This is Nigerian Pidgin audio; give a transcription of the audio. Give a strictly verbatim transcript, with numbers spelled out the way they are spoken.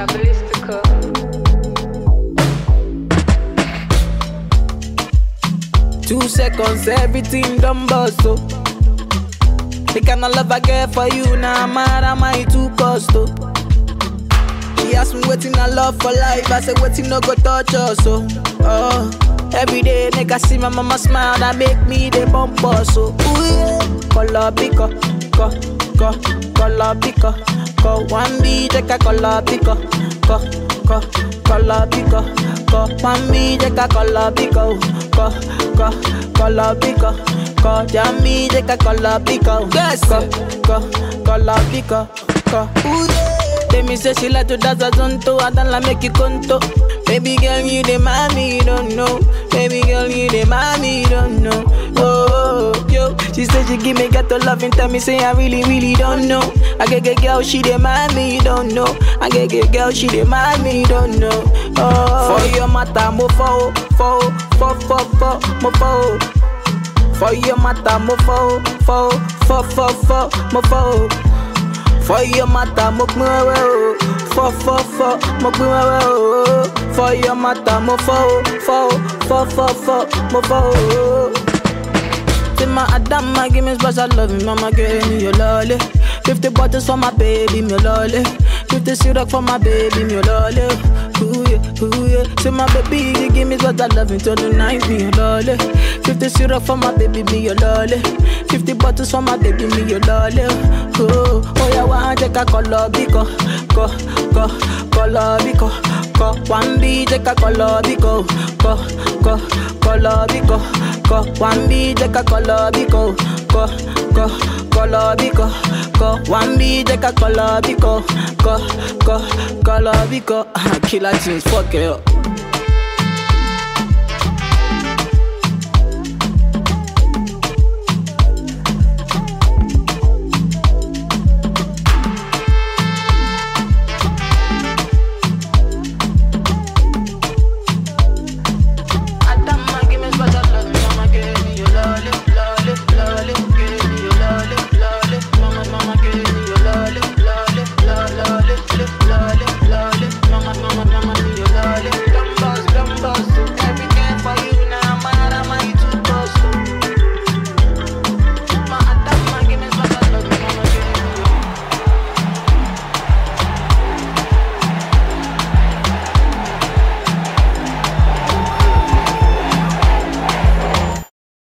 Diabolistica. Two seconds, everything done bust, oh. The kind of love I get for you, now nah, mad am I too cost, oh. She asked me waiting I love for life, I said waiting no go touch us, oh. Oh, every day make I see my mama smile, that make me the bump us, oh. Ooh yeah, color picker, co, co, color picker, co. One B take a color picker, co, co, color picker, co. One B take a color picker, co, co, color picker, co. Jammy take a color picker, yes, co, co, color picker, co. Ooh yeah. They me say she like to dance a zonto, I don't like make you conto. Baby girl, you the mommy, you don't know. Baby girl, you the mommy, you don't know. Oh, oh, yo. She said she give me ghetto love and tell me say I really, really don't know. I get get girl, she the mommy, you don't know. I get get girl, she the mommy, you don't know. Oh, for your matter, mo fo, fo, fo, fo, fo, mo fo. For your matter, mo fo, fo, fo, fo, fo, mo fo. For your matter, mo pin wewe o. Fo fo fo, mo pin wewe o. For your matter, mo fo fo fo fo fo, mo fo. Say my Adama, give me special love, mama give me your lolly. Fifty bottles for my baby, me lolly. Fifty syrup for my baby, me lolly. Ooh yeah, ooh yeah. Say my baby, you give me special love until the night, me your lolly. Fifty syrup for my baby, me your lolly. Fifty bottles for my baby, me your lolly. Oh, oh yeah, one take a color biko, ko, ko, color biko, ko. One B take a color biko, ko, ko, color biko, ko. One B take a color biko, ko, ko, color biko, ko. One B take a color biko, ko, ko, color biko. Killer tunes, fuck it up.